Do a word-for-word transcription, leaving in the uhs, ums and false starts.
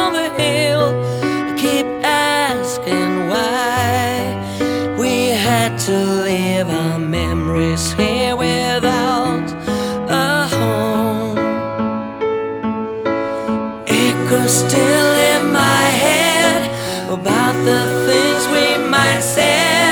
on the hill. I keep asking why we had to leave our memories here without a home. Echoes still in my head about the things we might say.